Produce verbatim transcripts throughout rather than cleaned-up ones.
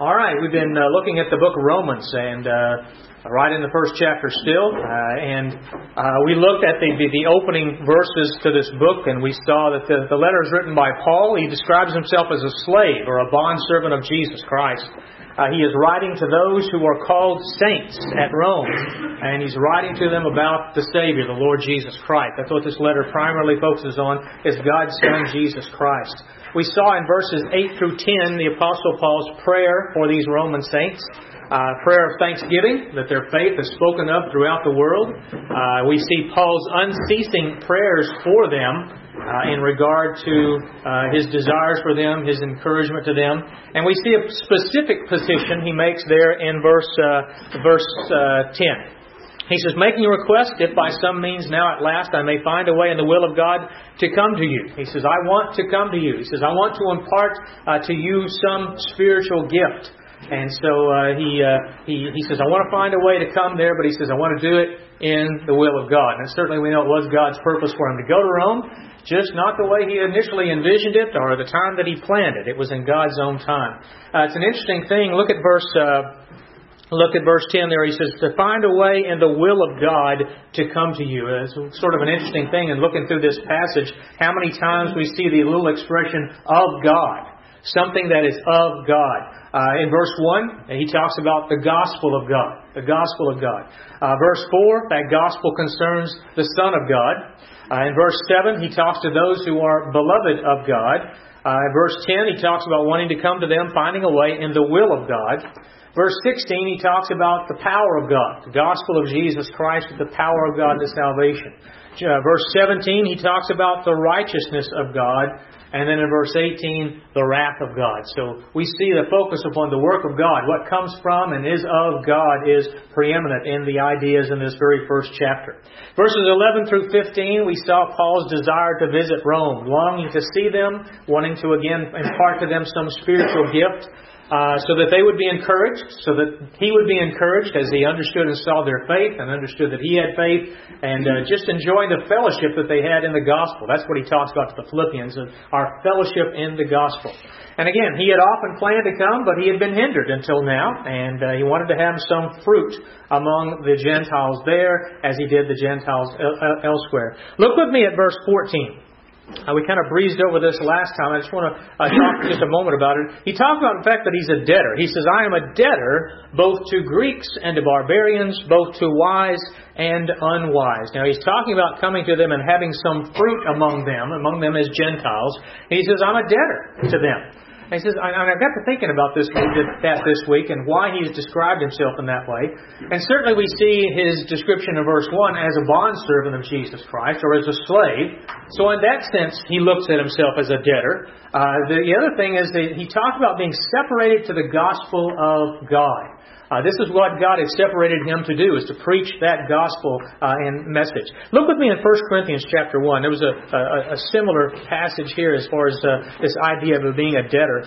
All right, we've been uh, looking at the book of Romans, and uh, right in the first chapter still, uh, and uh, we looked at the, the, the opening verses to this book, and we saw that the, the letter is written by Paul. He describes himself as a slave or a bondservant of Jesus Christ. Uh, he is writing to those who are called saints at Rome, and he's writing to them about the Savior, the Lord Jesus Christ. That's what this letter primarily focuses on, is God's Son, Jesus Christ. We saw in verses eight through ten the Apostle Paul's prayer for these Roman saints. Uh, prayer of thanksgiving, that their faith is spoken of throughout the world. Uh, we see Paul's unceasing prayers for them uh, in regard to uh, his desires for them, his encouragement to them. And we see a specific position he makes there in verse, uh, verse uh, ten. He says, making a request, if by some means now at last I may find a way in the will of God to come to you. He says, I want to come to you. He says, I want to impart uh, to you some spiritual gift. And so uh, he, uh, he he says, I want to find a way to come there, but he says, I want to do it in the will of God. And certainly we know it was God's purpose for him to go to Rome, just not the way he initially envisioned it or the time that he planned it. It was in God's own time. Uh, it's an interesting thing. Look at verse... Uh, Look at verse ten there. He says, to find a way in the will of God to come to you. It's sort of an interesting thing in looking through this passage, how many times we see the little expression of God. Something that is of God. Uh, in verse one, he talks about the gospel of God. The gospel of God. Uh, verse four, that gospel concerns the Son of God. Uh, in verse seven, he talks to those who are beloved of God. Uh, in verse ten, he talks about wanting to come to them, finding a way in the will of God. Verse sixteen, he talks about the power of God, the gospel of Jesus Christ with the power of God to salvation. Uh, verse seventeen, he talks about the righteousness of God. And then in verse eighteen, the wrath of God. So we see the focus upon the work of God. What comes from and is of God is preeminent in the ideas in this very first chapter. Verses eleven through fifteen, we saw Paul's desire to visit Rome, longing to see them, wanting to again impart to them some spiritual gift. Uh, so that they would be encouraged, so that he would be encouraged as he understood and saw their faith and understood that he had faith, and uh, just enjoying the fellowship that they had in the gospel. That's what he talks about to the Philippians, our fellowship in the gospel. And again, he had often planned to come, but he had been hindered until now, and uh, he wanted to have some fruit among the Gentiles there, as he did the Gentiles el- elsewhere. Look with me at verse fourteen. Uh, we kind of breezed over this last time. I just want to uh, talk for just a moment about it. He talks about the fact that he's a debtor. He says, I am a debtor both to Greeks and to barbarians, both to wise and unwise. Now, he's talking about coming to them and having some fruit among them. Among them is Gentiles. He says, I'm a debtor to them. He says, I, I got to thinking about this that this week and why he's described himself in that way. And certainly we see his description in verse one as a bondservant of Jesus Christ or as a slave. So in that sense, he looks at himself as a debtor. Uh, the, the other thing is that he talked about being separated to the gospel of God. Uh, this is what God has separated him to do, is to preach that gospel uh, and message. Look with me in First Corinthians chapter one. There was a, a, a similar passage here as far as uh, this idea of being a debtor.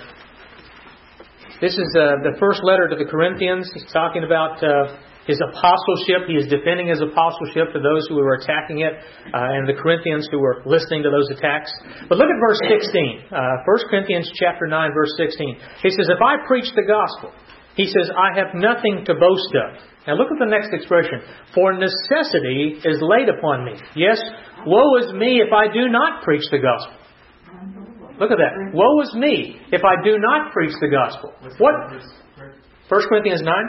This is uh, the first letter to the Corinthians. He's talking about uh, his apostleship. He is defending his apostleship to those who were attacking it uh, and the Corinthians who were listening to those attacks. But look at verse sixteen. Uh, First Corinthians chapter nine, verse sixteen. He says, if I preach the gospel, he says, I have nothing to boast of. Now look at the next expression. For necessity is laid upon me. Yes, woe is me if I do not preach the gospel. Look at that. Woe is me if I do not preach the gospel. What? First Corinthians nine?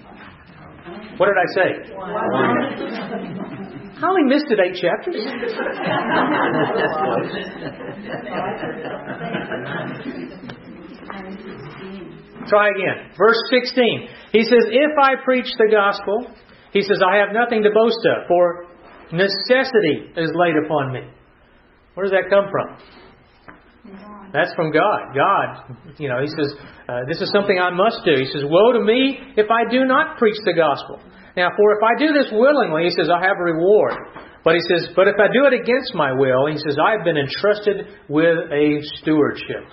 What did I say? I only missed it eight chapters. Try again. Verse sixteen. He says, if I preach the gospel, he says, I have nothing to boast of, for necessity is laid upon me. Where does that come from? That's from God. God, you know, he says, uh, this is something I must do. He says, woe to me if I do not preach the gospel. Now, for if I do this willingly, he says, I have a reward. But he says, but if I do it against my will, he says, I have been entrusted with a stewardship.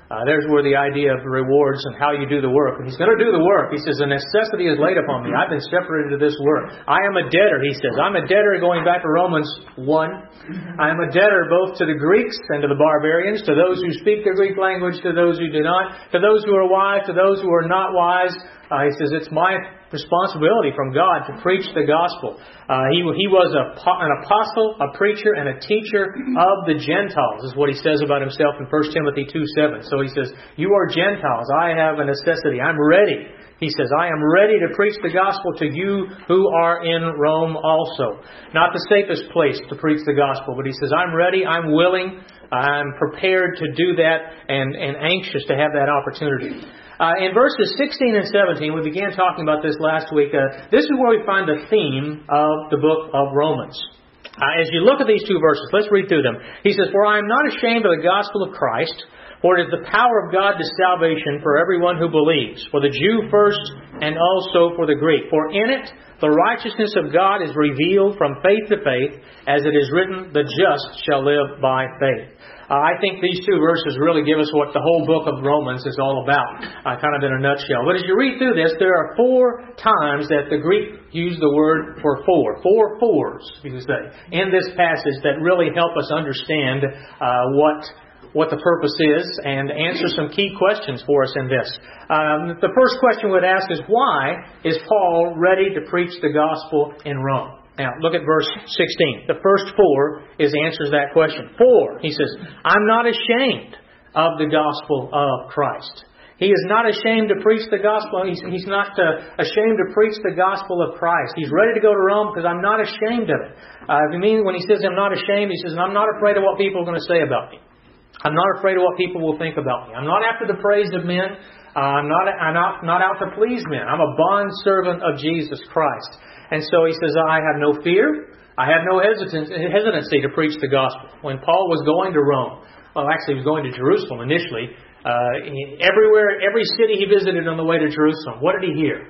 Uh, there's where the idea of rewards and how you do the work. He's going to do the work. He says, the necessity is laid upon me. I've been separated to this work. I am a debtor, he says. I'm a debtor, going back to Romans one. I am a debtor both to the Greeks and to the barbarians, to those who speak the Greek language, to those who do not, to those who are wise, to those who are not wise. Uh, he says, it's my responsibility from God to preach the gospel. Uh, he, he was a, an apostle, a preacher, and a teacher of the Gentiles, is what he says about himself in First Timothy two seven. So he says, you are Gentiles. I have a necessity. I'm ready. He says, I am ready to preach the gospel to you who are in Rome also. Not the safest place to preach the gospel, but he says, I'm ready, I'm willing, I'm prepared to do that, and, and anxious to have that opportunity. Uh, in verses sixteen and seventeen, we began talking about this last week. Uh, this is where we find the theme of the book of Romans. Uh, as you look at these two verses, let's read through them. He says, for I am not ashamed of the gospel of Christ, for it is the power of God to salvation for everyone who believes, for the Jew first and also for the Greek. For in it the righteousness of God is revealed from faith to faith, as it is written, the just shall live by faith. Uh, I think these two verses really give us what the whole book of Romans is all about, uh, kind of in a nutshell. But as you read through this, there are four times that the Greek used the word for four. Four fours, you could say, in this passage that really help us understand uh, what what the purpose is and answer some key questions for us in this. Um, the first question we'd ask is, why is Paul ready to preach the gospel in Rome? Now, look at verse sixteen. The first four is answers that question. Four, he says, I'm not ashamed of the gospel of Christ. He is not ashamed to preach the gospel. He's, he's not uh, ashamed to preach the gospel of Christ. He's ready to go to Rome because I'm not ashamed of it. Uh, I mean, when he says I'm not ashamed, he says, I'm not afraid of what people are going to say about me. I'm not afraid of what people will think about me. I'm not after the praise of men. Uh, I'm not I'm not, not out to please men. I'm a bond servant of Jesus Christ. And so he says, I have no fear. I have no hesitancy to preach the gospel. When Paul was going to Rome, well, actually he was going to Jerusalem initially. Uh, everywhere, every city he visited on the way to Jerusalem, what did he hear?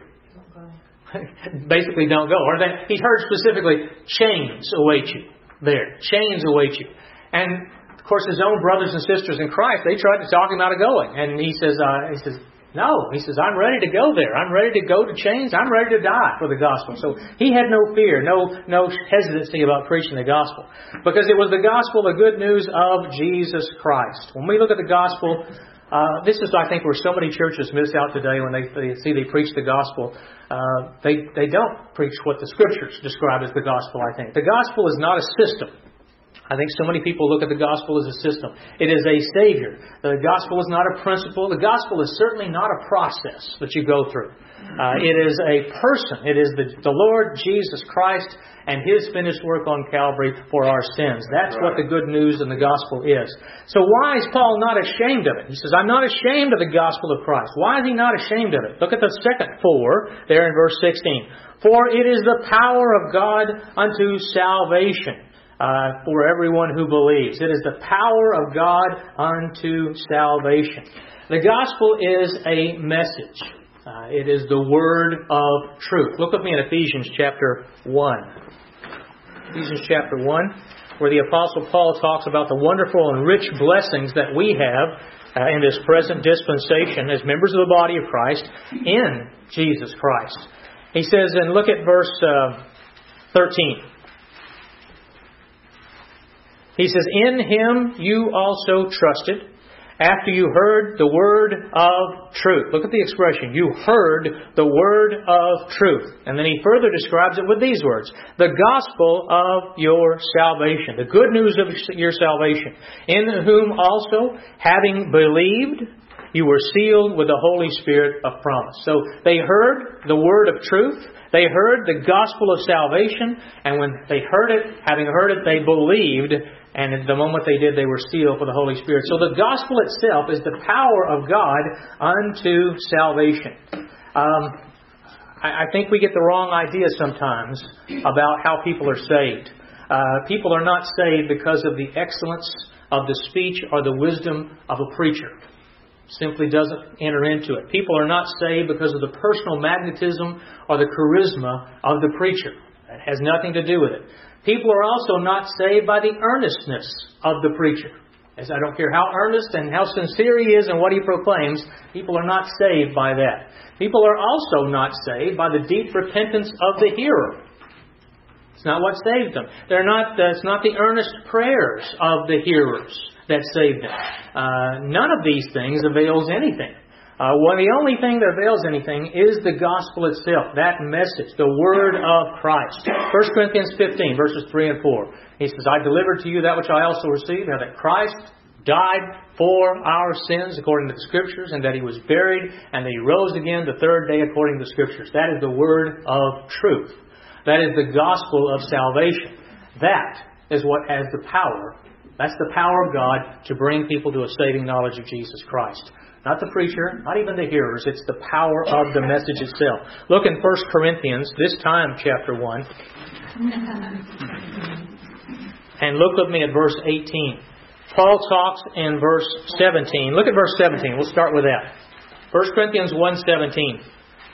Basically, don't go. Or that he heard specifically, chains await you there. Chains await you. And of course, his own brothers and sisters in Christ, they tried to talk him out of going. And he says, uh, he says, no. He says, I'm ready to go there. I'm ready to go to chains. I'm ready to die for the gospel. So he had no fear, no no hesitancy about preaching the gospel. Because it was the gospel, the good news of Jesus Christ. When we look at the gospel, uh, this is, I think, where so many churches miss out today when they, they see they preach the gospel. Uh, they, they don't preach what the Scriptures describe as the gospel, I think. The gospel is not a system. I think so many people look at the gospel as a system. It is a Savior. The gospel is not a principle. The gospel is certainly not a process that you go through. Uh, it is a person. It is the, the Lord Jesus Christ and His finished work on Calvary for our sins. That's what the good news in the gospel is. So why is Paul not ashamed of it? He says, I'm not ashamed of the gospel of Christ. Why is he not ashamed of it? Look at the second four there in verse sixteen. For it is the power of God unto salvation. Uh, for everyone who believes. It is the power of God unto salvation. The gospel is a message. Uh, it is the word of truth. Look with me in Ephesians chapter one. Ephesians chapter one, where the Apostle Paul talks about the wonderful and rich blessings that we have uh, in this present dispensation as members of the body of Christ in Jesus Christ. He says, and look at verse uh, thirteen. He says, in Him you also trusted, after you heard the word of truth. Look at the expression. You heard the word of truth. And then he further describes it with these words. The gospel of your salvation. The good news of your salvation. In whom also, having believed, you were sealed with the Holy Spirit of promise. So they heard the word of truth. They heard the gospel of salvation. And when they heard it, having heard it, they believed. And at the moment they did, they were sealed for the Holy Spirit. So the gospel itself is the power of God unto salvation. Um, I, I think we get the wrong idea sometimes about how people are saved. Uh, people are not saved because of the excellence of the speech or the wisdom of a preacher. Simply doesn't enter into it. People are not saved because of the personal magnetism or the charisma of the preacher. That has nothing to do with it. People are also not saved by the earnestness of the preacher. As I don't care how earnest and how sincere he is in what he proclaims, people are not saved by that. People are also not saved by the deep repentance of the hearer. It's not what saves them. They're not. Uh, it's not the earnest prayers of the hearers that save them. Uh, none of these things avails anything. Uh, well, the only thing that avails anything is the gospel itself, that message, the word of Christ. First Corinthians fifteen, verses three and four. He says, I delivered to you that which I also received, how that Christ died for our sins according to the Scriptures, and that He was buried, and that He rose again the third day according to the Scriptures. That is the word of truth. That is the gospel of salvation. That is what has the power. That's the power of God to bring people to a saving knowledge of Jesus Christ. Not the preacher, not even the hearers. It's the power of the message itself. Look in First Corinthians, this time chapter one. And look with me at verse eighteen. Paul talks in verse seventeen. Look at verse seventeen. We'll start with that. First Corinthians one seventeen.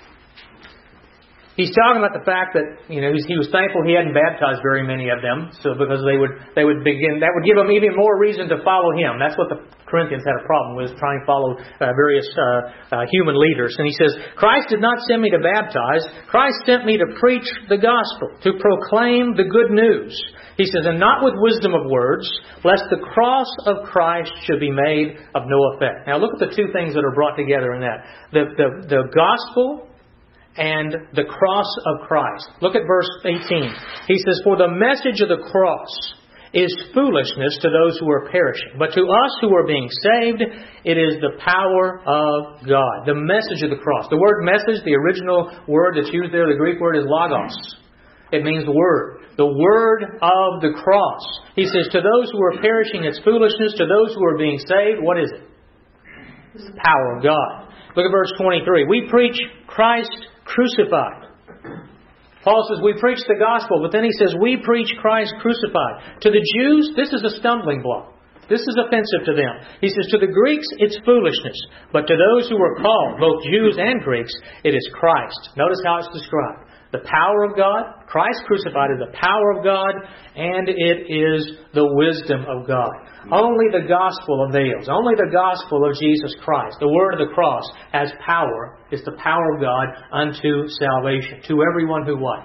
He's talking about the fact that, you know, he was thankful he hadn't baptized very many of them, so because they would they would begin, that would give them even more reason to follow him. That's what the Corinthians had a problem with, trying to follow uh, various uh, uh, human leaders. And he says, Christ did not send me to baptize. Christ sent me to preach the gospel, to proclaim the good news. He says, and not with wisdom of words, lest the cross of Christ should be made of no effect. Now look at the two things that are brought together in that. The, the, the gospel and the cross of Christ. Look at verse eighteen. He says, for the message of the cross is foolishness to those who are perishing. But to us who are being saved, it is the power of God. The message of the cross. The word message, the original word that's used there, the Greek word is logos. It means the word. The word of the cross. He says, to those who are perishing, it's foolishness. To those who are being saved, what is it? It's the power of God. Look at verse twenty-three. We preach Christ crucified. Paul says we preach the gospel, but then he says we preach Christ crucified. To the Jews, this is a stumbling block. This is offensive to them. He says to the Greeks, it's foolishness. But to those who are called, both Jews and Greeks, it is Christ. Notice how it's described. The power of God, Christ crucified is the power of God, and it is the wisdom of God. Only the gospel avails. Only the gospel of Jesus Christ, the word of the cross, has power. It's the power of God unto salvation. To everyone who what?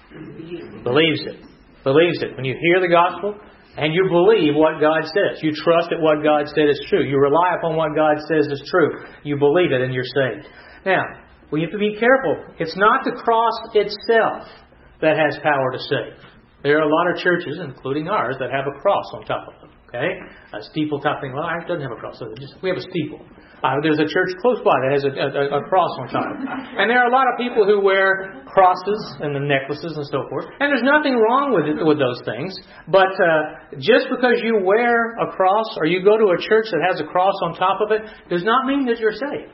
Believes it. Believes it. When you hear the gospel, and you believe what God says. You trust that what God said is true. You rely upon what God says is true. You believe it and you're saved. Now, we have to be careful. It's not the cross itself that has power to save. There are a lot of churches, including ours, that have a cross on top of them. Okay? A steeple top thing. Well, ours doesn't have a cross. So just, we have a steeple. Uh, there's a church close by that has a, a, a cross on top. And there are a lot of people who wear crosses and the necklaces and so forth. And there's nothing wrong with it, with those things. But uh, just because you wear a cross or you go to a church that has a cross on top of it does not mean that you're saved.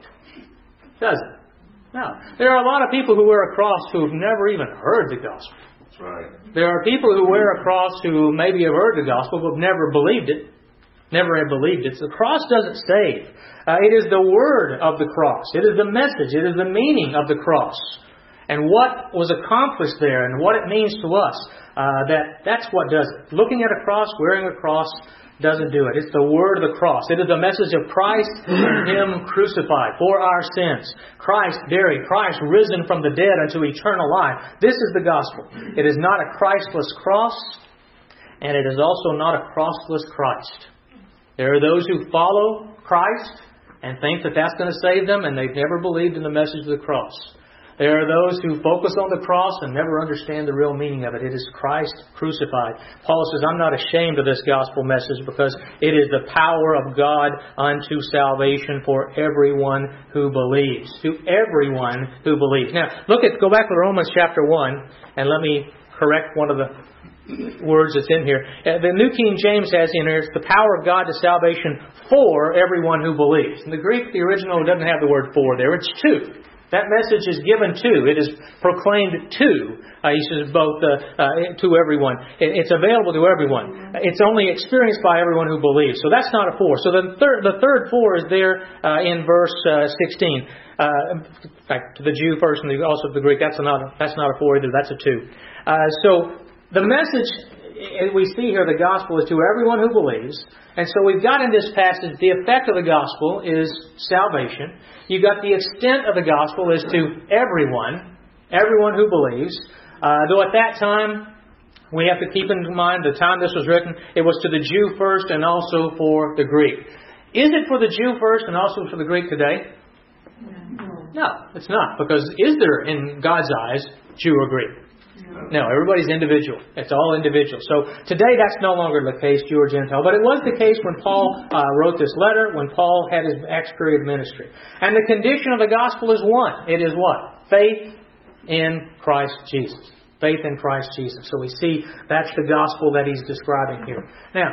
Does it? No. There are a lot of people who wear a cross who have never even heard the gospel. That's right. There are people who wear a cross who maybe have heard the gospel but have never believed it. Never have believed it. So the cross doesn't save. Uh, it is the word of the cross. It is the message. It is the meaning of the cross. And what was accomplished there and what it means to us. Uh, that That's what does it. Looking at a cross, wearing a cross, doesn't do it. It's the word of the cross. It is the message of Christ and Him crucified for our sins. Christ buried. Christ risen from the dead unto eternal life. This is the gospel. It is not a Christless cross, and it is also not a crossless Christ. There are those who follow Christ and think that that's going to save them, and they've never believed in the message of the cross. There are those who focus on the cross and never understand the real meaning of it. It is Christ crucified. Paul says, I'm not ashamed of this gospel message because it is the power of God unto salvation for everyone who believes. To everyone who believes. Now, look at, go back to Romans chapter one, and let me correct one of the words that's in here. The New King James has in here, it's the power of God to salvation for everyone who believes. In the Greek, the original doesn't have the word for there. It's to. That message is given to. It is proclaimed to. Uh, he says both uh, uh, to everyone. It, it's available to everyone. It's only experienced by everyone who believes. So that's not a for. So the third, the third for is there uh, in verse uh, sixteen. Uh, back to the Jew first, and also the Greek. That's not. A, that's not a for either. That's a to. Uh, so the message we see here the gospel is to everyone who believes. And so we've got in this passage the effect of the gospel is salvation. You've got the extent of the gospel is to everyone, everyone who believes. Uh, though at that time, we have to keep in mind the time this was written, it was to the Jew first and also for the Greek. Is it for the Jew first and also for the Greek today? No, it's not. Because is there, in God's eyes, Jew or Greek? No, everybody's individual. It's all individual. So today that's no longer the case, Jew or Gentile. But it was the case when Paul uh, wrote this letter, when Paul had his Acts period ministry. And the condition of the gospel is one. It is what? Faith in Christ Jesus. Faith in Christ Jesus. So we see that's the gospel that he's describing here. Now,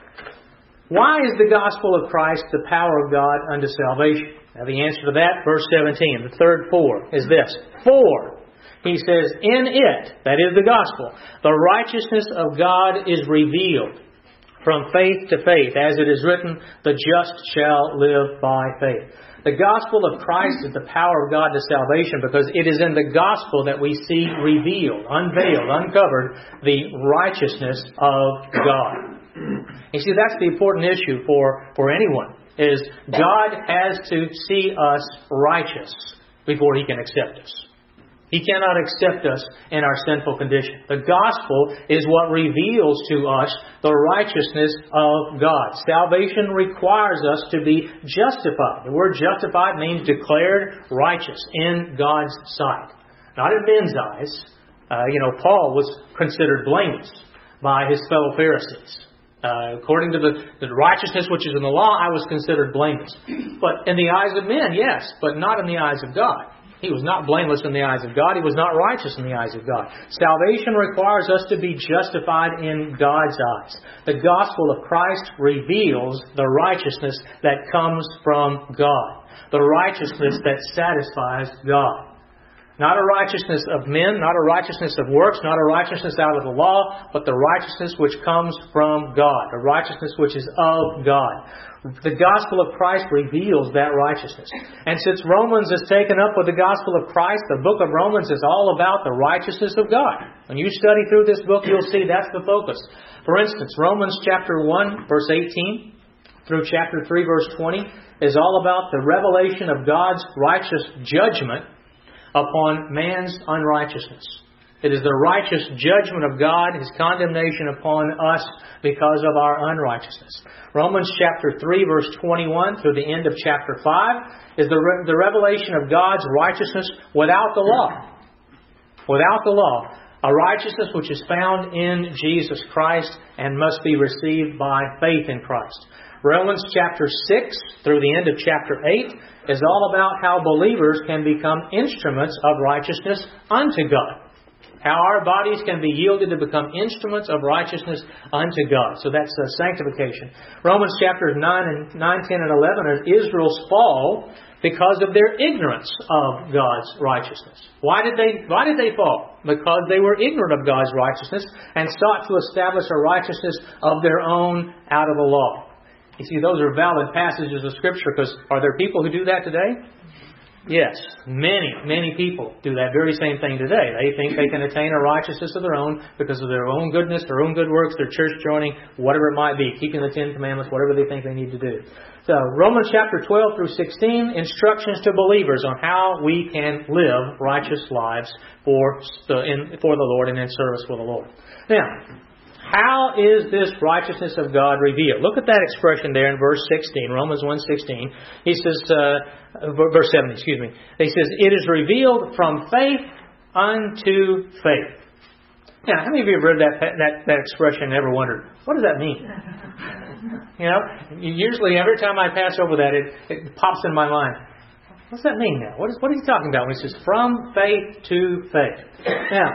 why is the gospel of Christ the power of God unto salvation? Now the answer to that, verse seventeen, the third for, is this. For, he says, in it, that is the gospel, the righteousness of God is revealed from faith to faith. As it is written, the just shall live by faith. The gospel of Christ is the power of God to salvation because it is in the gospel that we see revealed, unveiled, uncovered, the righteousness of God. You see, that's the important issue for, for anyone, is God has to see us righteous before He can accept us. He cannot accept us in our sinful condition. The gospel is what reveals to us the righteousness of God. Salvation requires us to be justified. The word justified means declared righteous in God's sight. Not in men's eyes. Uh, you know, Paul was considered blameless by his fellow Pharisees. Uh, according to the, the righteousness which is in the law, I was considered blameless. But in the eyes of men, yes, but not in the eyes of God. He was not blameless in the eyes of God. He was not righteous in the eyes of God. Salvation requires us to be justified in God's eyes. The gospel of Christ reveals the righteousness that comes from God. The righteousness that satisfies God. Not a righteousness of men, not a righteousness of works, not a righteousness out of the law, but the righteousness which comes from God. The righteousness which is of God. The gospel of Christ reveals that righteousness. And since Romans is taken up with the gospel of Christ, the book of Romans is all about the righteousness of God. When you study through this book, you'll see that's the focus. For instance, Romans chapter one, verse eighteen, through chapter three, verse twenty, is all about the revelation of God's righteous judgment upon man's unrighteousness. It is the righteous judgment of God, His condemnation upon us because of our unrighteousness. Romans chapter three, verse twenty-one through the end of chapter five is the, re- the revelation of God's righteousness without the law. Without the law. A righteousness which is found in Jesus Christ and must be received by faith in Christ. Romans chapter six through the end of chapter eight is all about how believers can become instruments of righteousness unto God. How our bodies can be yielded to become instruments of righteousness unto God. So that's uh, sanctification. Romans chapters nine, and nine, ten, and eleven are Israel's fall because of their ignorance of God's righteousness. Why did they, why did they fall? Because they were ignorant of God's righteousness and sought to establish a righteousness of their own out of the law. You see, those are valid passages of Scripture because are there people who do that today? Yes, many, many people do that very same thing today. They think they can attain a righteousness of their own because of their own goodness, their own good works, their church joining, whatever it might be, keeping the Ten Commandments, whatever they think they need to do. So, Romans chapter twelve through sixteen, instructions to believers on how we can live righteous lives for the, in, for the Lord and in service for the Lord. Now, how is this righteousness of God revealed? Look at that expression there in verse sixteen, Romans one sixteen. He says, uh, verse seventeen, excuse me. He says, it is revealed from faith unto faith. Now, how many of you have read that, that, that expression and ever wondered, what does that mean? You know, usually every time I pass over that, it, it pops in my mind. What's that mean now? What is, what is he talking about when he says, from faith to faith? Now,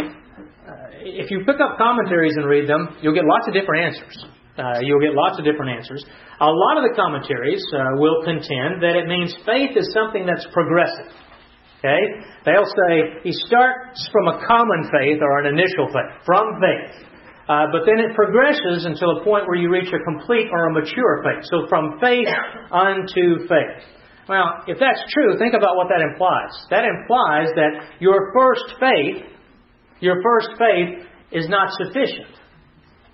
if you pick up commentaries and read them, you'll get lots of different answers. Uh, you'll get lots of different answers. A lot of the commentaries uh, will contend that it means faith is something that's progressive. Okay? They'll say he starts from a common faith or an initial faith, from faith. Uh, but then it progresses until a point where you reach a complete or a mature faith. So from faith unto faith. Well, if that's true, think about what that implies. That implies that your first faith Your first faith is not sufficient.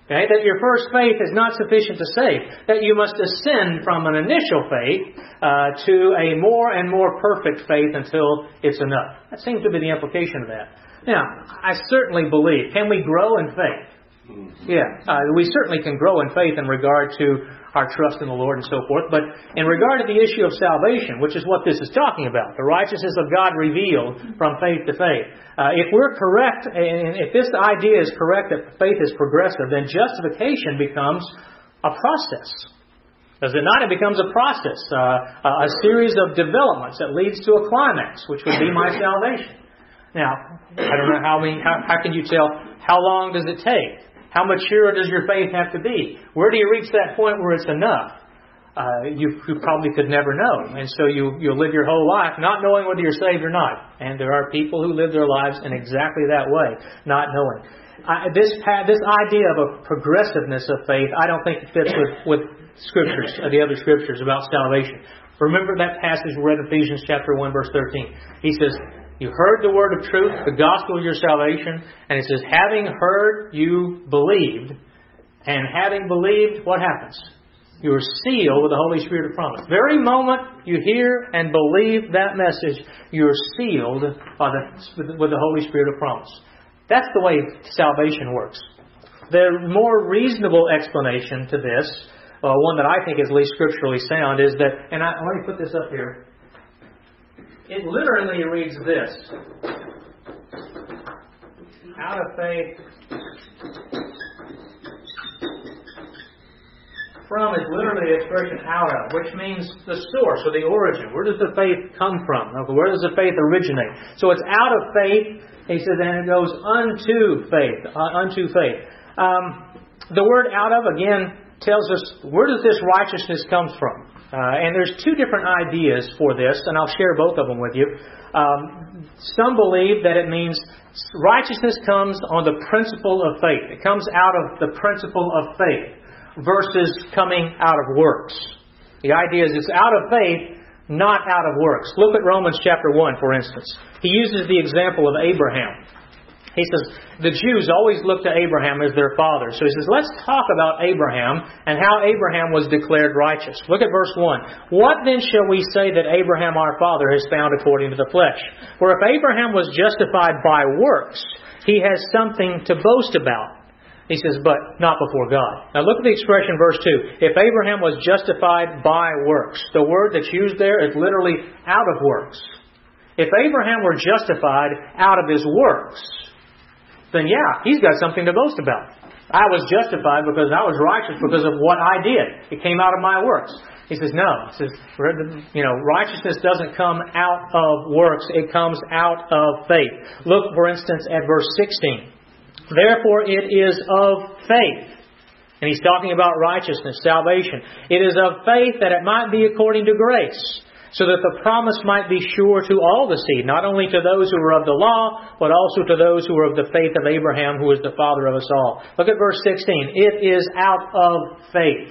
Okay? That your first faith is not sufficient to save. That you must ascend from an initial faith uh, to a more and more perfect faith until it's enough. That seems to be the implication of that. Now, I certainly believe, can we grow in faith? Yeah, uh, we certainly can grow in faith in regard to our trust in the Lord and so forth. But in regard to the issue of salvation, which is what this is talking about, the righteousness of God revealed from faith to faith. Uh, if we're correct, and if this idea is correct that faith is progressive, then justification becomes a process. Does it not? It becomes a process, uh, a series of developments that leads to a climax, which would be my salvation. Now, I don't know how many, how, how can you tell, how long does it take? How mature does your faith have to be? Where do you reach that point where it's enough? Uh, you, you probably could never know. And so you, you'll live your whole life not knowing whether you're saved or not. And there are people who live their lives in exactly that way, not knowing. I, this this idea of a progressiveness of faith, I don't think it fits with, with scriptures, uh, the other scriptures about salvation. Remember that passage we read in Ephesians chapter one, verse thirteen. He says, you heard the word of truth, the gospel of your salvation, and it says, having heard, you believed, and having believed, what happens? You are sealed with the Holy Spirit of promise. Very moment you hear and believe that message, you are sealed by the, with the Holy Spirit of promise. That's the way salvation works. The more reasonable explanation to this, uh, one that I think is least scripturally sound, is that, and I, let me put this up here. It literally reads this. Out of faith. From is literally the expression out of, which means the source or the origin. Where does the faith come from? Where does the faith originate? So it's out of faith, he says, and it goes unto faith. Uh, unto faith. Um, the word out of, again, tells us where does this righteousness come from? Uh, and there's two different ideas for this, and I'll share both of them with you. Um, some believe that it means righteousness comes on the principle of faith. It comes out of the principle of faith versus coming out of works. The idea is it's out of faith, not out of works. Look at Romans chapter one, for instance. He uses the example of Abraham. He says, the Jews always look to Abraham as their father. So he says, let's talk about Abraham and how Abraham was declared righteous. Look at verse one. What then shall we say that Abraham our father has found according to the flesh? For if Abraham was justified by works, he has something to boast about. He says, but not before God. Now look at the expression verse two. If Abraham was justified by works. The word that's used there is literally out of works. If Abraham were justified out of his works, then yeah, he's got something to boast about. I was justified because I was righteous because of what I did. It came out of my works. He says, no. He says, you know, righteousness doesn't come out of works. It comes out of faith. Look, for instance, at verse sixteen. Therefore it is of faith. And he's talking about righteousness, salvation. It is of faith that it might be according to grace, so that the promise might be sure to all the seed, not only to those who are of the law, but also to those who are of the faith of Abraham, who is the father of us all. Look at verse sixteen. It is out of faith.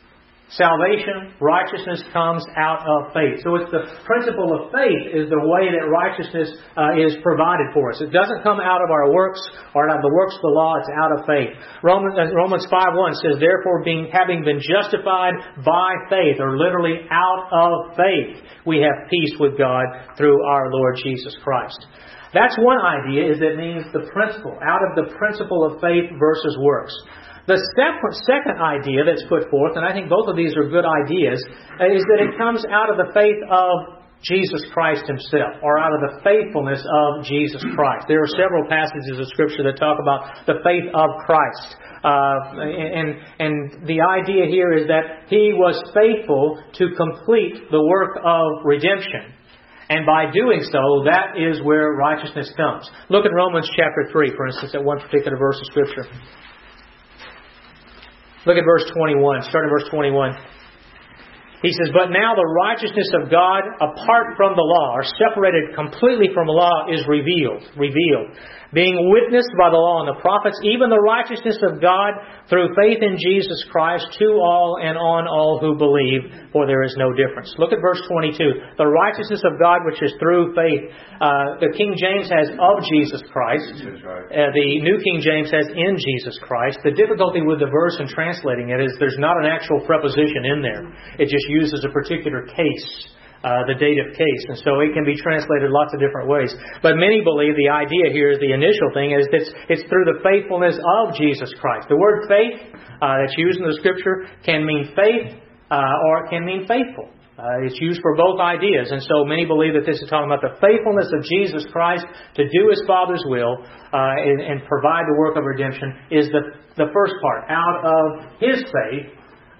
Salvation, righteousness comes out of faith. So it's the principle of faith is the way that righteousness uh, is provided for us. It doesn't come out of our works or out of the works of the law. It's out of faith. Romans, uh, Romans five one says, therefore, being having been justified by faith, or literally out of faith, we have peace with God through our Lord Jesus Christ. That's one idea, is that it means the principle, out of the principle of faith versus works. The second idea that's put forth, and I think both of these are good ideas, is that it comes out of the faith of Jesus Christ Himself, or out of the faithfulness of Jesus Christ. There are several passages of Scripture that talk about the faith of Christ. Uh, and, and the idea here is that He was faithful to complete the work of redemption. And by doing so, that is where righteousness comes. Look at Romans chapter three, for instance, at one particular verse of Scripture. Look at verse twenty-one. Start at verse twenty-one. He says, but now the righteousness of God apart from the law, or separated completely from the law, is revealed. Revealed. Being witnessed by the law and the prophets, even the righteousness of God through faith in Jesus Christ to all and on all who believe, for there is no difference. Look at verse twenty-two. The righteousness of God which is through faith. Uh, the King James has of Jesus Christ. Uh, the New King James has in Jesus Christ. The difficulty with the verse and translating it is there's not an actual preposition in there. It just uses a particular case. Uh, the dative case. And so it can be translated lots of different ways. But many believe the idea here is the initial thing is that it's, it's through the faithfulness of Jesus Christ. The word faith uh, that's used in the Scripture can mean faith uh, or it can mean faithful. Uh, it's used for both ideas. And so many believe that this is talking about the faithfulness of Jesus Christ to do His Father's will uh, and, and provide the work of redemption is the, the first part. Out of His faith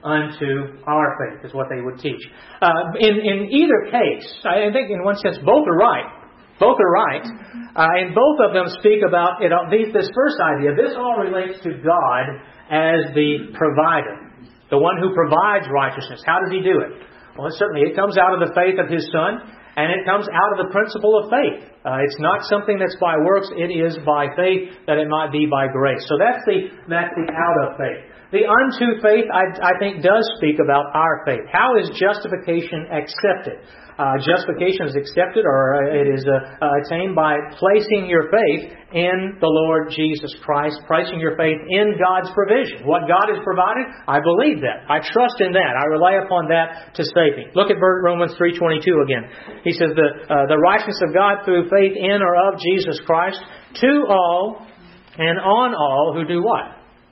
unto our faith is what they would teach. Uh, in, in either case, I think in one sense both are right. Both are right. Uh, and both of them speak about it. This first idea, this all relates to God as the provider. The one who provides righteousness. How does He do it? Well, certainly it comes out of the faith of His Son, and it comes out of the principle of faith. Uh, it's not something that's by works, it is by faith that it might be by grace. So that's the, that's the out of faith. The unto faith, I, I think, does speak about our faith. How is justification accepted? Uh, justification is accepted, or it is uh, uh, attained by placing your faith in the Lord Jesus Christ, placing your faith in God's provision. What God has provided, I believe that. I trust in that. I rely upon that to save me. Look at Romans three twenty-two again. He says, the, uh, the righteousness of God through faith in or of Jesus Christ to all and on all who do what?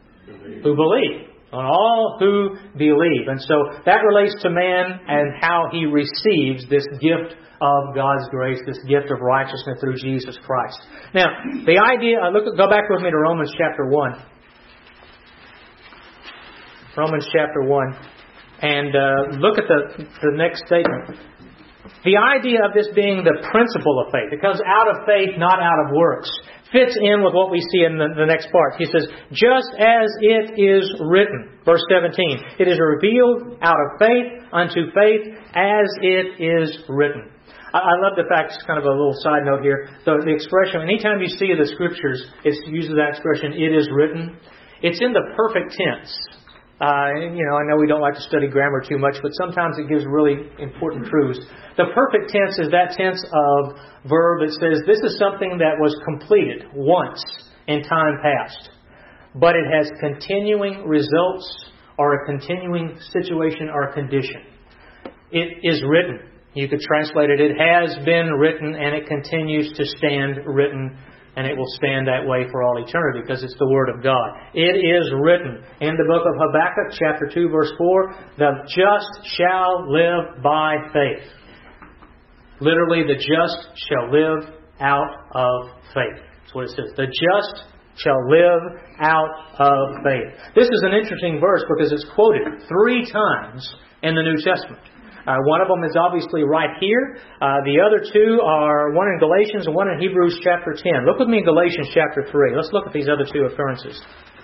Who believe. On all who believe. And so that relates to man and how he receives this gift of God's grace, this gift of righteousness through Jesus Christ. Now, the idea, uh, look, go back with me to Romans chapter one. Romans chapter one. And uh, look at the, the next statement. The idea of this being the principle of faith. It comes out of faith, not out of works. Fits in with what we see in the, the next part. He says, just as it is written, verse seventeen, it is revealed out of faith unto faith as it is written. I, I love the fact, it's kind of a little side note here, the, the expression, anytime you see the Scriptures, it uses that expression, it is written. It's in the perfect tense. Uh, you know, I know we don't like to study grammar too much, but sometimes it gives really important truths. The perfect tense is that tense of verb that says this is something that was completed once in time past, but it has continuing results or a continuing situation or condition. It is written. You could translate it, it has been written and it continues to stand written. And it will stand that way for all eternity because it's the Word of God. It is written in the book of Habakkuk, chapter two, verse four, the just shall live by faith. Literally, the just shall live out of faith. That's what it says. The just shall live out of faith. This is an interesting verse because it's quoted three times in the New Testament. Uh, one of them is obviously right here. Uh, the other two are one in Galatians and one in Hebrews chapter ten. Look with me in Galatians chapter three. Let's look at these other two occurrences.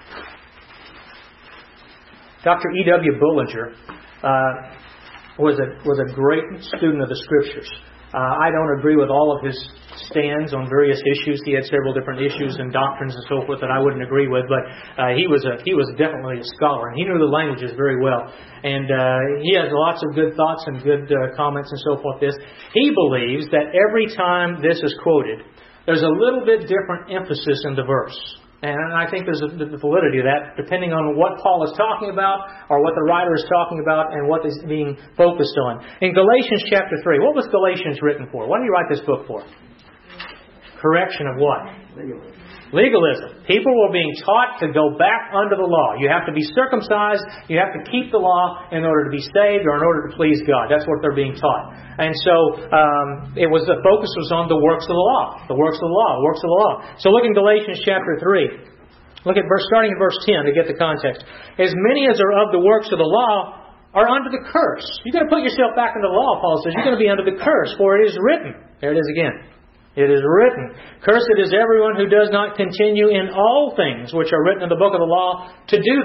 Doctor E W Bullinger uh, was a was a great student of the Scriptures. Uh, I don't agree with all of his stands on various issues. He had several different issues and doctrines and so forth that I wouldn't agree with, but uh, he was a he was definitely a scholar, and he knew the languages very well. And uh, he has lots of good thoughts and good uh, comments and so forth. This he believes that every time this is quoted, there's a little bit different emphasis in the verse. And I think there's a the validity of that, depending on what Paul is talking about, or what the writer is talking about, and what is being focused on. In Galatians chapter three, what was Galatians written for? What did he write this book for? Correction of what? Legalism. Legalism. People were being taught to go back under the law. You have to be circumcised, you have to keep the law in order to be saved, or in order to please God. That's what they're being taught. And so um, it was the focus was on the works of the law. The works of the law, works of the law. So look in Galatians chapter three. Look at verse starting in verse ten to get the context. As many as are of the works of the law are under the curse. You've got to put yourself back into the law, Paul says. You're going to be under the curse, for it is written. There it is again. It is written, cursed is everyone who does not continue in all things which are written in the book of the law to do them.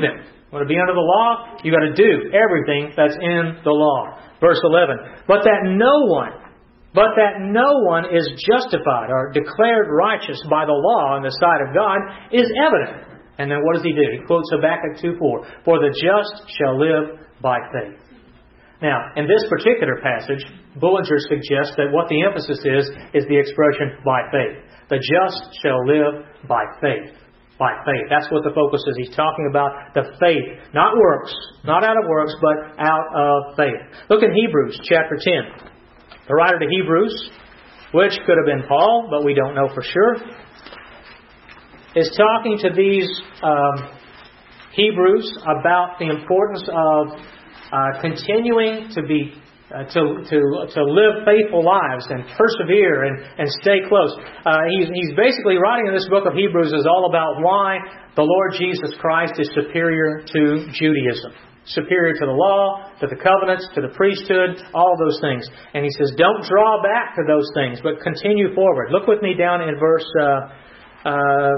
You want to be under the law? You've got to do everything that's in the law. Verse eleven. But that no one, but that no one is justified or declared righteous by the law in the sight of God is evident. And then what does he do? He quotes Habakkuk two four. For the just shall live by faith. Now, in this particular passage, Bullinger suggests that what the emphasis is, is the expression by faith. The just shall live by faith. By faith. That's what the focus is. He's talking about the faith. Not works. Not out of works, but out of faith. Look in Hebrews chapter ten. The writer to Hebrews, which could have been Paul, but we don't know for sure, is talking to these um, Hebrews about the importance of uh, continuing to be Uh, to to to live faithful lives and persevere and, and stay close. Uh, he's, he's basically writing in this book of Hebrews is all about why the Lord Jesus Christ is superior to Judaism. Superior to the law, to the covenants, to the priesthood, all those things. And he says, don't draw back to those things, but continue forward. Look with me down in verse uh, uh,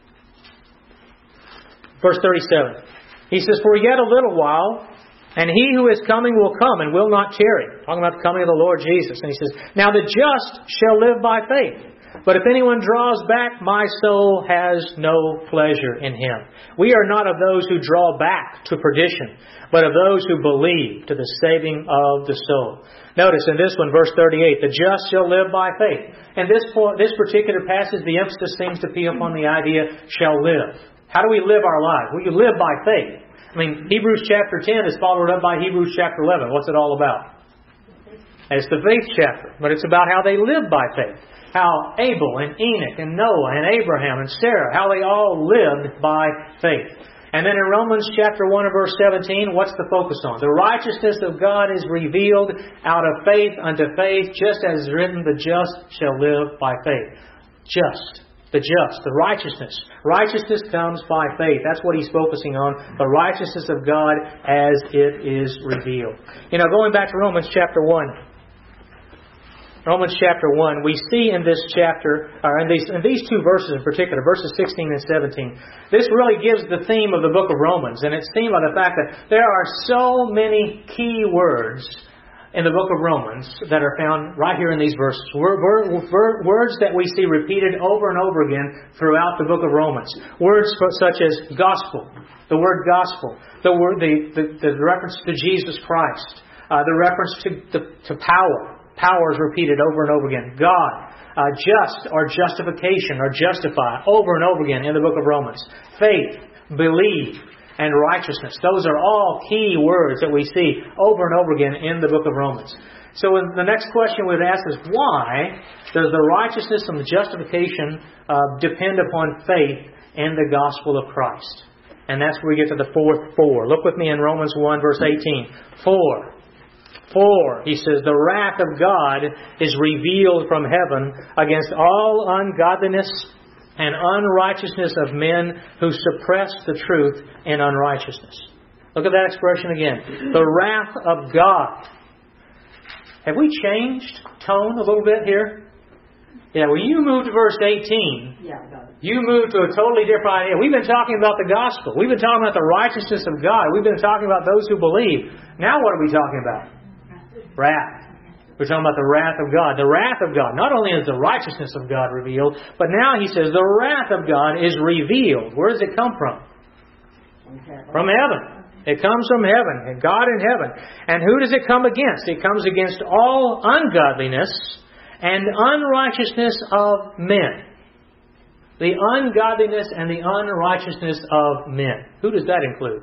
verse thirty-seven. He says, for yet a little while, and he who is coming will come and will not tarry. Talking about the coming of the Lord Jesus. And he says, now the just shall live by faith. But if anyone draws back, my soul has no pleasure in him. We are not of those who draw back to perdition, but of those who believe to the saving of the soul. Notice in this one, verse thirty-eight, the just shall live by faith. In this, this particular passage, the emphasis seems to be upon the idea, shall live. How do we live our lives? We live by faith. I mean, Hebrews chapter ten is followed up by Hebrews chapter eleven. What's it all about? It's the faith chapter, but it's about how they live by faith. How Abel and Enoch and Noah and Abraham and Sarah, how they all lived by faith. And then in Romans chapter one and verse seventeen, what's the focus on? The righteousness of God is revealed out of faith unto faith, just as is written, the just shall live by faith. Just. The just, the righteousness. Righteousness comes by faith. That's what he's focusing on. The righteousness of God as it is revealed. You know, going back to Romans chapter one. Romans chapter one, we see in this chapter, or in these, in these two verses in particular, verses sixteen and seventeen, this really gives the theme of the book of Romans. And it's themed by the fact that there are so many key words in the book of Romans that are found right here in these verses. Words that we see repeated over and over again throughout the book of Romans. Words such as gospel, the word gospel, the word, the, the, the reference to Jesus Christ, uh, the reference to, to, to power. Power is repeated over and over again. God, uh, just or justification or justify over and over again in the book of Romans. Faith, believe, and righteousness. Those are all key words that we see over and over again in the book of Romans. So the next question we would ask is, why does the righteousness and the justification uh, depend upon faith in the gospel of Christ? And that's where we get to the fourth four. Look with me in Romans one verse eighteen. For, for, he says, the wrath of God is revealed from heaven against all ungodliness and unrighteousness of men who suppress the truth in unrighteousness. Look at that expression again. The wrath of God. Have we changed tone a little bit here? Yeah, when you move to verse eighteen, yeah, you move to a totally different idea. We've been talking about the gospel. We've been talking about the righteousness of God. We've been talking about those who believe. Now what are we talking about? Wrath. We're talking about the wrath of God. The wrath of God. Not only is the righteousness of God revealed, but now he says the wrath of God is revealed. Where does it come from? From heaven. It comes from heaven. And God in heaven. And who does it come against? It comes against all ungodliness and unrighteousness of men. The ungodliness and the unrighteousness of men. Who does that include?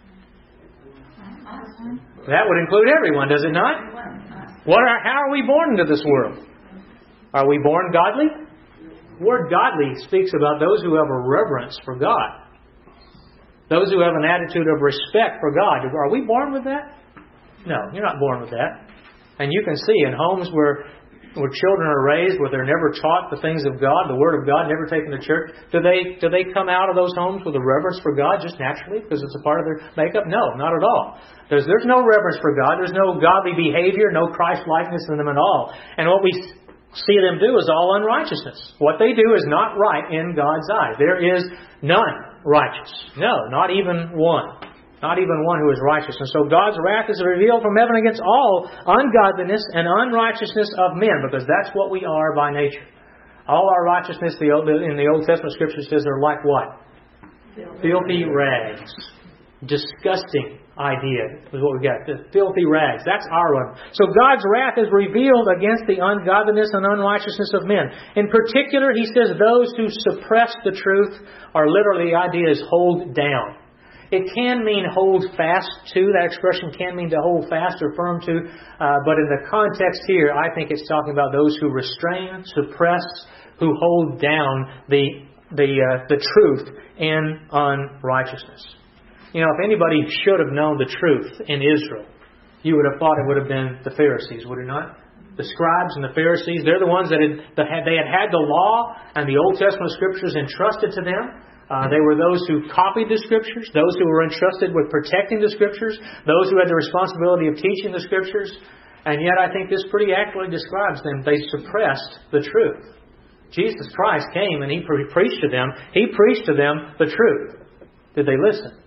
That would include everyone, does it not? What are, how are we born into this world? Are we born godly? The word godly speaks about those who have a reverence for God. Those who have an attitude of respect for God. Are we born with that? No, you're not born with that. And you can see in homes where where children are raised, where they're never taught the things of God, the Word of God, never taken to church, do they do they come out of those homes with a reverence for God just naturally because it's a part of their makeup? No, not at all. There's there's no reverence for God. There's no godly behavior, no Christ-likeness in them at all. And what we see them do is all unrighteousness. What they do is not right in God's eyes. There is none righteous. No, not even one. Not even one who is righteous. And so God's wrath is revealed from heaven against all ungodliness and unrighteousness of men, because that's what we are by nature. All our righteousness in the Old Testament Scripture says they're like what? Filthy rags. Disgusting idea is what we got. The filthy rags. That's our one. So God's wrath is revealed against the ungodliness and unrighteousness of men. In particular, He says those who suppress the truth, or literally the idea is hold down. It can mean hold fast to. That expression can mean to hold fast or firm to. Uh, but in the context here, I think it's talking about those who restrain, suppress, who hold down the the uh, the truth in unrighteousness. You know, if anybody should have known the truth in Israel, you would have thought it would have been the Pharisees, would it not? The scribes and the Pharisees, they're the ones that had, that had they had had the law and the Old Testament Scriptures entrusted to them. Uh, they were those who copied the Scriptures, those who were entrusted with protecting the Scriptures, those who had the responsibility of teaching the Scriptures. And yet I think this pretty accurately describes them. They suppressed the truth. Jesus Christ came and He pre- preached to them. He preached to them the truth. Did they listen?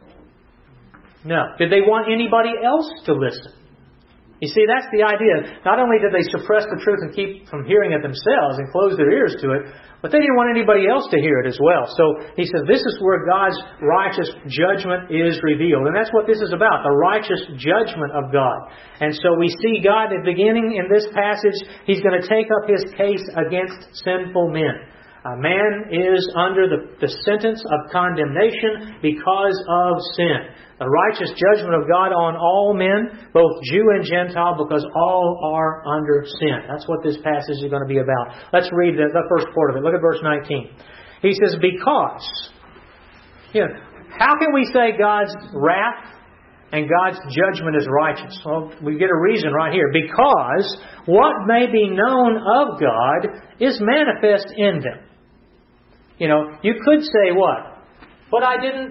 No. Did they want anybody else to listen? You see, that's the idea. Not only did they suppress the truth and keep from hearing it themselves and close their ears to it, but they didn't want anybody else to hear it as well. So He says this is where God's righteous judgment is revealed. And that's what this is about, the righteous judgment of God. And so we see God at the beginning in this passage, He's going to take up His case against sinful men. A man is under the, the sentence of condemnation because of sin. The righteous judgment of God on all men, both Jew and Gentile, because all are under sin. That's what this passage is going to be about. Let's read the, the first part of it. Look at verse nineteen. He says, because. You know, how can we say God's wrath and God's judgment is righteous? Well, we get a reason right here. Because what may be known of God is manifest in them. You know, you could say what? But I didn't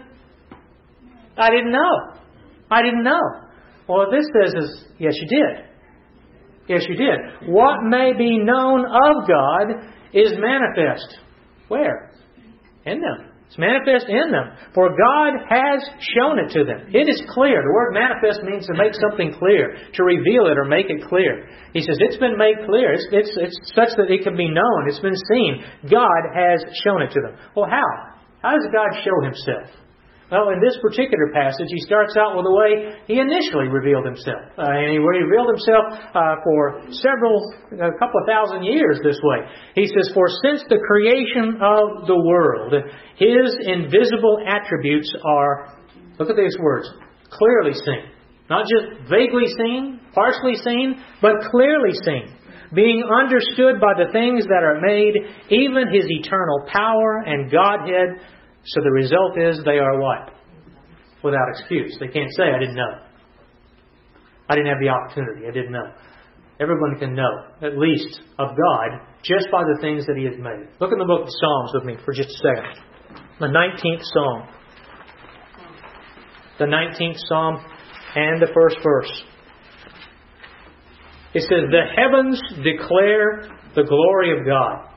I didn't know. I didn't know. Well, what this says is, yes, you did. Yes, you did. What may be known of God is manifest. Where? In them. It's manifest in them. For God has shown it to them. It is clear. The word manifest means to make something clear, to reveal it or make it clear. He says it's been made clear. It's, it's, it's such that it can be known. It's been seen. God has shown it to them. Well, how? How does God show Himself? Well, in this particular passage, he starts out with the way he initially revealed himself. Uh, and he revealed himself uh, for several, a couple of thousand years this way. He says, for since the creation of the world, His invisible attributes are, look at these words, clearly seen. Not just vaguely seen, partially seen, but clearly seen. Being understood by the things that are made, even His eternal power and Godhead. So the result is they are what? Without excuse. They can't say, I didn't know. I didn't have the opportunity. I didn't know. Everyone can know, at least, of God, just by the things that He has made. Look in the book of Psalms with me for just a second. The nineteenth Psalm. The nineteenth Psalm and the first verse. It says, the heavens declare the glory of God.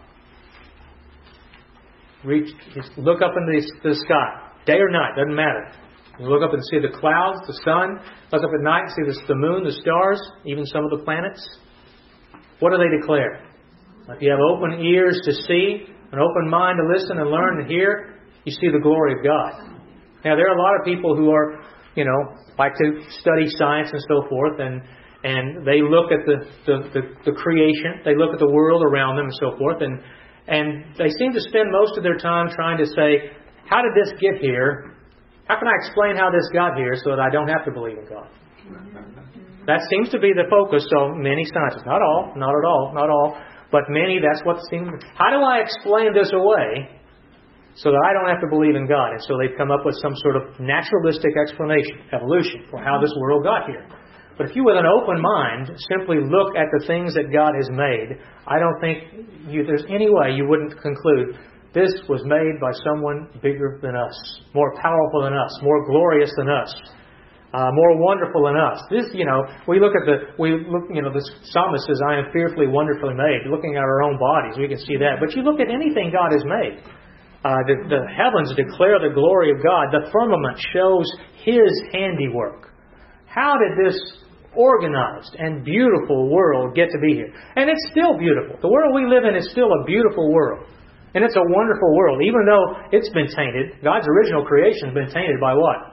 Reach, look up into the, the sky. Day or night, doesn't matter. You look up and see the clouds, the sun. Look up at night and see the, the moon, the stars, even some of the planets. What do they declare? If you have open ears to see, an open mind to listen and learn and hear, you see the glory of God. Now, there are a lot of people who are, you know, like to study science and so forth, and and they look at the, the, the, the creation, they look at the world around them and so forth, and And they seem to spend most of their time trying to say, how did this get here? How can I explain how this got here so that I don't have to believe in God? That seems to be the focus of many scientists. Not all, not at all, not all. But many, that's what seems. How do I explain this away so that I don't have to believe in God? And so they've come up with some sort of naturalistic explanation, evolution, for how this world got here. But if you, with an open mind, simply look at the things that God has made, I don't think you, there's any way you wouldn't conclude this was made by someone bigger than us, more powerful than us, more glorious than us, uh, more wonderful than us. This, you know, we look at the, we look, you know, the psalmist says, "I am fearfully, wonderfully made." Looking at our own bodies, we can see that. But you look at anything God has made, Uh, the, the heavens declare the glory of God. The firmament shows His handiwork. How did this organized and beautiful world get to be here? And it's still beautiful. The world we live in is still a beautiful world. And it's a wonderful world. Even though it's been tainted, God's original creation has been tainted by what?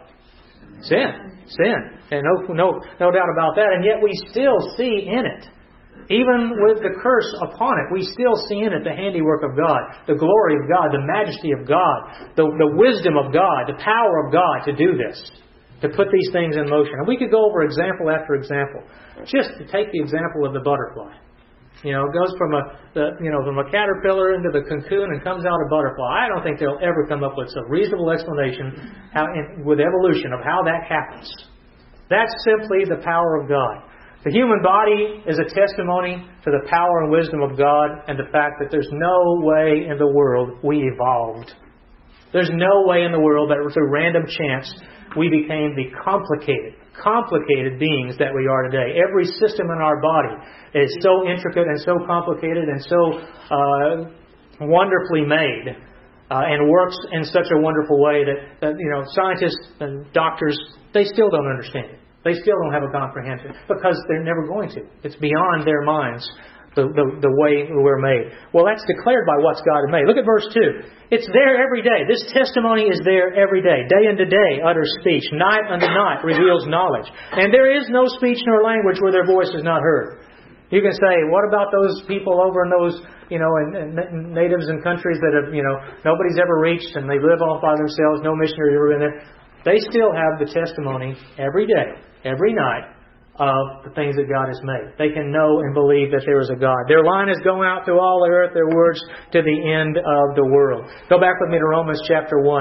Sin. Sin. And no, no, no doubt about that. And yet we still see in it, even with the curse upon it, we still see in it the handiwork of God, the glory of God, the majesty of God, the, the wisdom of God, the power of God to do this, to put these things in motion. And we could go over example after example. Just to take the example of the butterfly. You know, it goes from a the, you know from a caterpillar into the cocoon and comes out a butterfly. I don't think they'll ever come up with a reasonable explanation how, in, with evolution of how that happens. That's simply the power of God. The human body is a testimony to the power and wisdom of God and the fact that there's no way in the world we evolved. There's no way in the world that through random chance we became the complicated, complicated beings that we are today. Every system in our body is so intricate and so complicated and so uh, wonderfully made uh, and works in such a wonderful way that, that you know scientists and doctors, they still don't understand it. They still don't have a comprehension because they're never going to. It's beyond their minds, the, the, the way we're made. Well, that's declared by what God has made. Look at verse two. It's there every day. This testimony is there every day. Day unto day utters speech. Night unto night reveals knowledge. And there is no speech nor language where their voice is not heard. You can say, what about those people over in those, you know, in, in natives and countries that have, you know, nobody's ever reached and they live all by themselves, no missionaries ever been there. They still have the testimony every day, every night, of the things that God has made. They can know and believe that there is a God. Their line has gone out through all the earth, their words to the end of the world. Go back with me to Romans chapter one.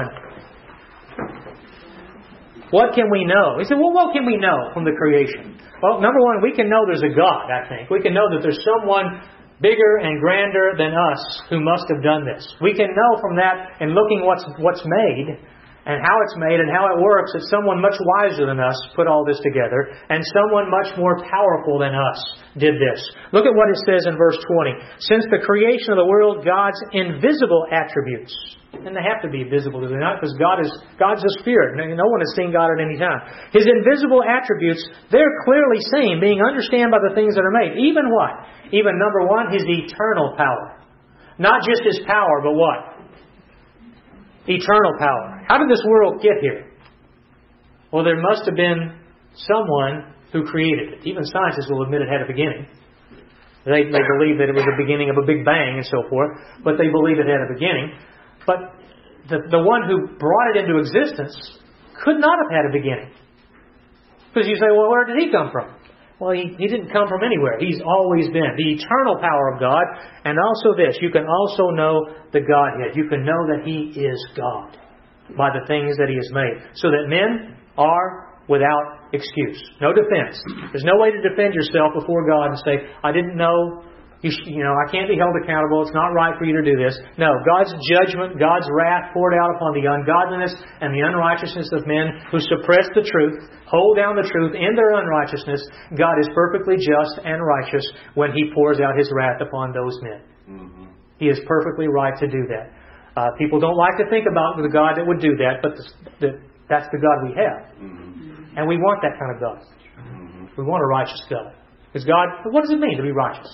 What can we know? He said, well, what can we know from the creation? Well, number one, we can know there's a God, I think. We can know that there's someone bigger and grander than us who must have done this. We can know from that and looking what's what's made and how it's made and how it works, that someone much wiser than us put all this together, and someone much more powerful than us did this. Look at what it says in verse twenty. Since the creation of the world, God's invisible attributes, and they have to be visible, do they not? Because God is God's a spirit. No one has seen God at any time. His invisible attributes, they're clearly seen, being understood by the things that are made. Even what? Even number one, His eternal power. Not just His power, but what? Eternal power. How did this world get here? Well, there must have been someone who created it. Even scientists will admit it had a beginning. They, they believe that it was the beginning of a big bang and so forth, but they believe it had a beginning. But the, the one who brought it into existence could not have had a beginning. Because you say, well, where did He come from? Well, he, he didn't come from anywhere. He's always been. The eternal power of God. And also this, you can also know the Godhead. You can know that He is God by the things that He has made. So that men are without excuse. No defense. There's no way to defend yourself before God and say, I didn't know. You, sh- you know, I can't be held accountable. It's not right for you to do this. No, God's judgment, God's wrath poured out upon the ungodliness and the unrighteousness of men who suppress the truth, hold down the truth in their unrighteousness. God is perfectly just and righteous when He pours out His wrath upon those men. Mm-hmm. He is perfectly right to do that. Uh, people don't like to think about the God that would do that, but the, the, that's the God we have. Mm-hmm. And we want that kind of God. Mm-hmm. We want a righteous God. Because God, what does it mean to be righteous?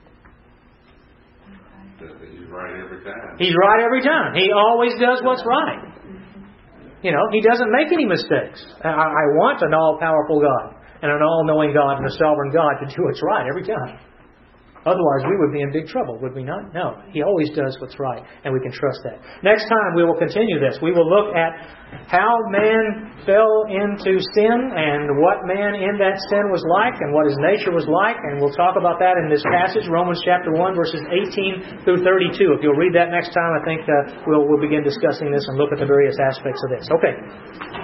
He's right every time. He's right every time. He always does what's right. You know, He doesn't make any mistakes. I, I want an all-powerful God and an all-knowing God and a sovereign God to do what's right every time. Otherwise, we would be in big trouble, would we not? No. He always does what's right, and we can trust that. Next time, we will continue this. We will look at how man fell into sin and what man in that sin was like and what his nature was like, and we'll talk about that in this passage, Romans chapter one, verses eighteen through thirty-two. If you'll read that next time, I think uh, we'll, we'll begin discussing this and look at the various aspects of this. Okay.